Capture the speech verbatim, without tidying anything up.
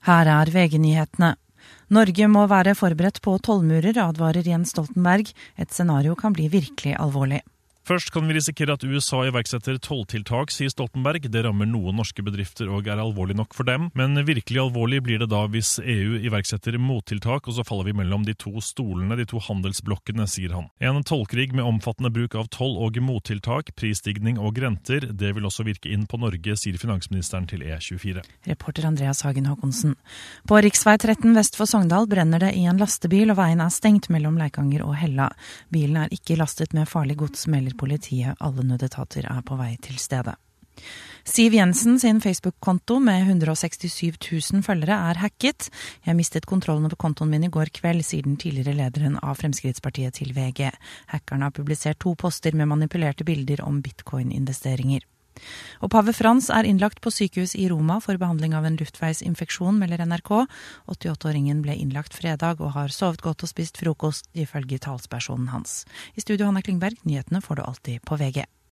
Her er V G-nyhetene. Norge må være forberedt på tollmurer, advarer Jens Stoltenberg. Et scenario kan bli virkelig alvorlig. Først kan vi risikere at U S A iverksetter tolltiltak, sier Stoltenberg. Det rammer noen norske bedrifter og er alvorlig nok for dem. Men virkelig alvorlig blir det da hvis E U iverksetter mottiltak, og så faller vi mellom de to stolene, de to handelsblokkene, sier han. En tollkrig med omfattende bruk av toll og mottiltak, prisstigning og renter, det vil også virke inn på Norge, sier finansministeren til E tjuefire. Reporter Andreas Hagen Håkonsen. På riksvei tretten vest for Sogndal brenner det i en lastebil, og veien er stengt mellom Leikanger og Hella. Bilen er ikke lastet med farlig gods, melder politiet. Alle nødetater er på vei til stedet. Siv Jensen sin Facebook-konto med hundre og sekstisju tusen følgere er hacket. Jeg mistet kontrollen over kontoen min i går kveld, sier den tidligere lederen av Fremskrittspartiet til V G. Hackerne har publisert to poster med manipulerte bilder om bitcoin-investeringer. Og pave Frans er innlagt på sykehus i Roma for behandling av en luftveisinfeksjon, melder N R K. åttiåtte-åringen ble innlagt fredag og har sovet godt og spist frokost, ifølge talspersonen hans. I studio Hanna Klingberg, nyhetene får du alltid på V G.